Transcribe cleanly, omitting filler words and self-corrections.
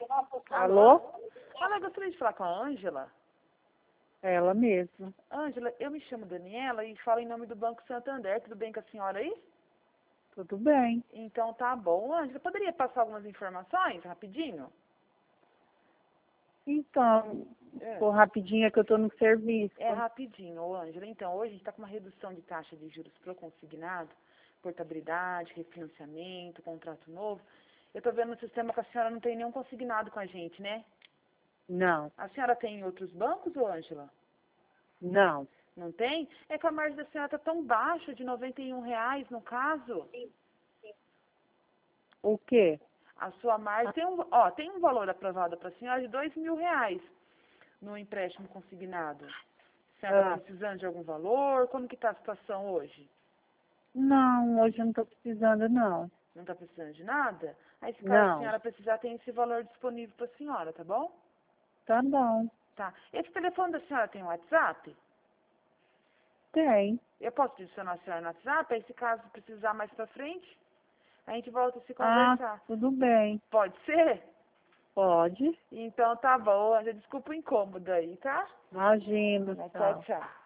Alô? Olha, eu gostaria de falar com a Ângela. Ela mesma. Ângela, eu me chamo Daniela e falo em nome do Banco Santander. Tudo bem com a senhora aí? Tudo bem. Então tá bom. Ângela, poderia passar algumas informações rapidinho? Então, É. por rapidinho é que eu tô no serviço. É rapidinho, ô Ângela. Então, hoje a gente está com uma redução de taxa de juros pro consignado, portabilidade, refinanciamento, contrato novo. Eu tô vendo no sistema que a senhora não tem nenhum consignado com a gente, né? Não, A senhora tem em outros bancos, ô Ângela? não. Não tem? É que a margem da senhora tá tão baixa, de R$ 91 no caso. O quê? A sua margem tem um valor aprovado para a senhora de R$ 2.000 no empréstimo consignado. A senhora está precisando de algum valor? Como que está a situação hoje? Não, hoje eu não tô precisando, não. Não está precisando de nada? Aí, se caso a Não. senhora precisar, tem esse valor disponível para a senhora, tá bom? Tá bom. Tá. Esse telefone da senhora tem WhatsApp? Tem. Eu posso adicionar a senhora no WhatsApp? Aí, se caso precisar mais para frente, a gente volta a se Ah, conversar. tudo bem. Pode ser? Pode. Então tá bom. Desculpa o incômodo aí, tá? Imagina, Tchau, tchau. tchau.